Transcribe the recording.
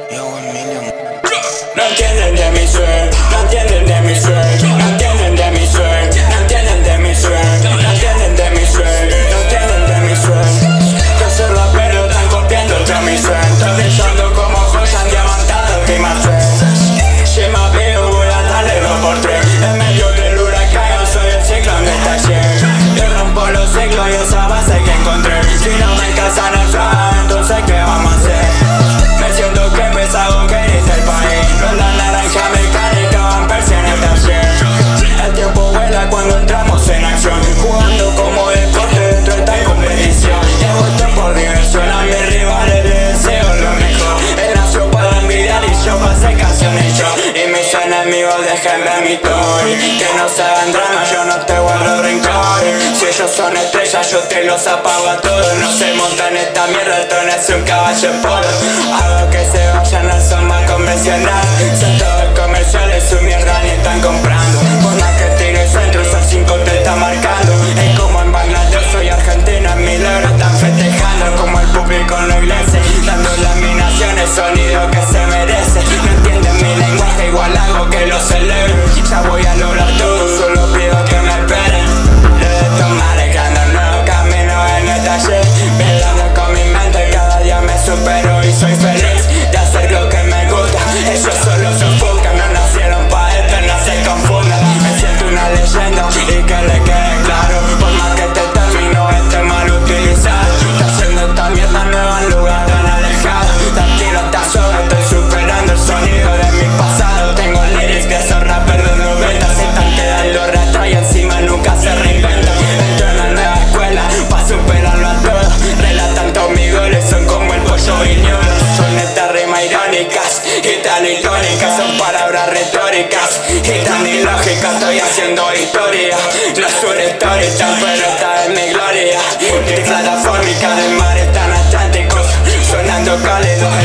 No entienden de mi suerte, no entienden de mi suerte, no entienden de mi suerte, no entienden de mi suerte, no entienden de mi suerte, no entienden de mi suerte. Que se rapero están copiando toda mi suerte. Estoy brillando como joya diamantada que más suerte. Si me veo voy a darle 2 por 3. En medio del huracán yo soy el ciclón del taller. Yo rompo los ciclos y esa base que encontré. Si no me casan el plan, entonces ¿qué vamos a hacer? Me siento que me salgo que dice el país. No es la naranja mecánica, van en el taller. El tiempo vuela cuando entramos en acción, jugando como deporte dentro de esta competición. Llevo esto por diversión, a mis rivales les deseo lo mejor. Él nació para envidiar y yo para hacer canciones yo. Y mis enemigos dejen ver mi story. Que no se hagan drama, yo no te guardo rencor. Si ellos son estrellas, yo te los apago a todos. No se montan esta mierda, el trono es un caballo polo. Hago que se vayan al son más convencional. Son todos comerciales, su mierda ni están comprando. Por más que tire centro, son 5 te está marcando. Es como en Bangladesh, soy argentino, en mi logro están festejando. Como el público en la iglesia, dando las naciones sonido que se merece. No entienden mi lenguaje, igual hago que lo celebre. Ya voy a lograr todo, solo pido que me esperen. Debo tomar el nuevo camino en el taller. Velando con mi mente, cada día me supero y soy feliz de hacer lo que me gusta. Ellos solo sofocan, no nacieron pa' esto, no se confundan. Me siento una leyenda y que le quede claro. Por más que te termino, este mal utilizado. Está haciendo esta mierda nueva en lugar tan alejado. Tranquilo, está sobre, estoy superando el sonido de mi pasado. Tengo lyrics de esos rappers de 90. Se están quedando retras y encima nunca se reinventan. Entro en la nueva escuela pa' superarlo a todo. Relatan todos mis goles, son como el pollo viñolo. Son estas rimas irónicas y tan icónicas. Son palabras retóricas y tan ilógicas. Estoy haciendo historia, no es una historia, pero esta es mi gloria. Plataformica de mares tan atlánticos, sonando cálido